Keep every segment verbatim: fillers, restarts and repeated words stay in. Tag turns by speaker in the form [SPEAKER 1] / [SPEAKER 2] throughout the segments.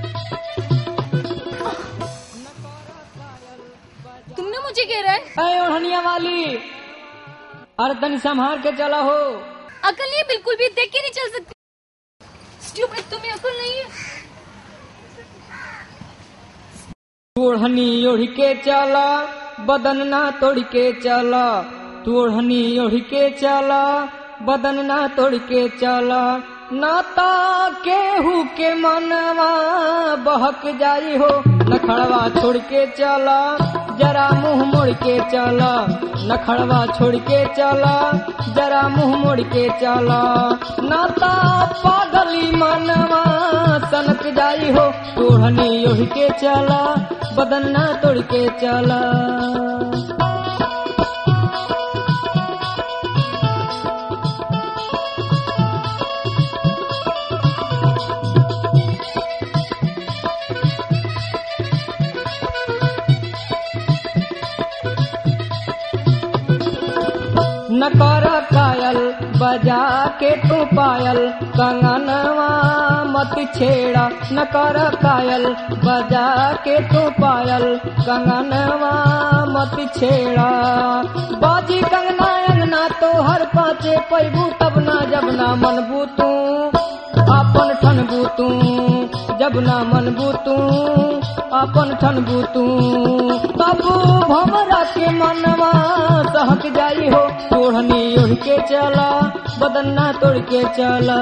[SPEAKER 1] तुमने मुझे कह रहा है?
[SPEAKER 2] अरे ओढ़निया वाली, अरे तनी संभाल के चला हो।
[SPEAKER 1] अकल नहीं है बिल्कुल भी, देख के नहीं चल सकती। स्टूपिड, तुम्हें अकल नहीं है।
[SPEAKER 2] ओढ़नी ओढ़ के चला, बदन ना तोड़ के चला। तू ओढ़नी ओढ़ के चला, बदन ना तोड़ के चला। नाता केहू के मनवा बहक जाई हो। नखड़वा छोड़ के चला, जरा मुंह मोड़ के चला। नखड़वा छोड़ के चला, जरा मुंह मोड़ के चला। नाता पागली मनवा सनक जाई हो। ओढ़नी ओढ़ के चला, बदन ना तोड़ के चला। न कर कायल बजा के तू पायल, कंगनवा मत छेड़ा। न कर कायल बजा के तू पायल, कंगनवा मत छेड़ा। बाजी कंगना अंगना तो हर पाचे पैबू, तब ना जब ना मनबू तू आपन ठनबू तू। जब ना मनबू तू आपन ठनबू तू, तब भमरा के मनवा सहक जाई हो। ओढ़नी ओढ़ के चला, बदन ना तोड़ के चला।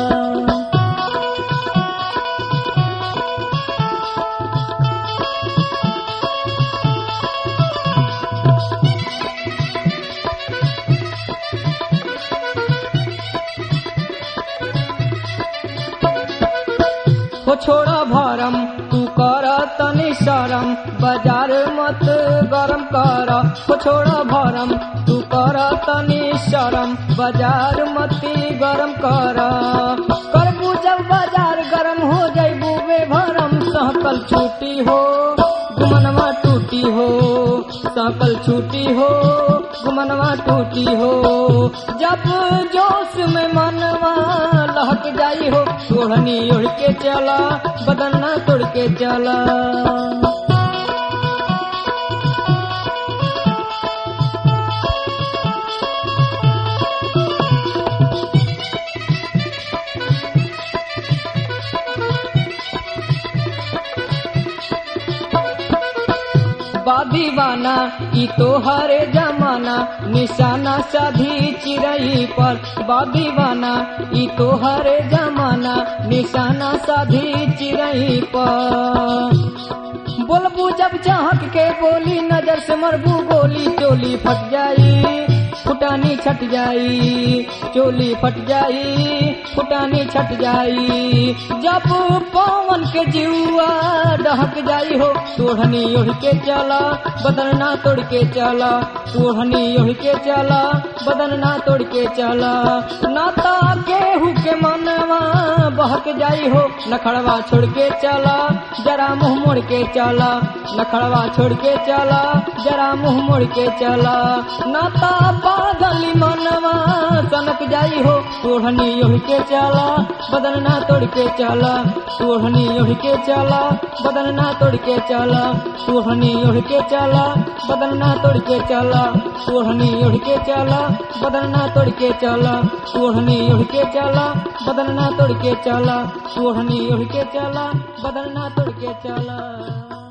[SPEAKER 2] हो छोड़ा भरम तू कर तनी शरम, बाजार मत गरम कर। हो छोड़ा भरम तू कर तनी शरम, बाजार मत गरम कर। करबू जब बाजार गरम हो जाइबू बेभरम। सहकल छूटी हो, गुमनवा टूटी हो। सहकल छूटी हो, गुमनवा टूटी हो। जब जोश में मनवा लहक जाई हो। ओढ़नी ओढ़ के चला, बदन ना तोड़ के चला। दीवाना ई तो हरे जमाना, निशाना साधी चिरई पर। दीवाना ई तो हरे जमाना, निशाना साधी चिरई पर। बोलबू जब चाहक के बोली, नजर से मरबू गोली। चोली फट जाई, फुटानी छट जाई। चोली फट जाई, फुटानी छट जाई। जब पवन के जीवा दहक जाई हो। ओढ़नी ओढ़ के चला, बदन ना तोड़ के चला। ओढ़नी ओढ़ के चला, बदन ना तोड़ के चला। नाता केहू के मनवा बहक जाई हो। नखड़वा छोड़ के चला, जरा मुंह मोड़ के चला। नखड़वा छोड़ के चला, जरा मुंह मोड़ के चला। नाता पागली मनवा सनक जाई हो। ओढ़नी ओढ़ के चला, बदन ना तोड़ के चला। ओढ़नी ओढ़ के चला, बदन ना तोड़ के चला। ओढ़नी ओढ़ के चला, बदन ना तोड़ के चला। ओढ़नी ओढ़ के चला, बदन ना तोड़ के चला। ओढ़नी ओढ़ के चला, बदन ना तोड़ के चला। ओढ़नी ओढ़ के चला, बदन ना तोड़ के चला।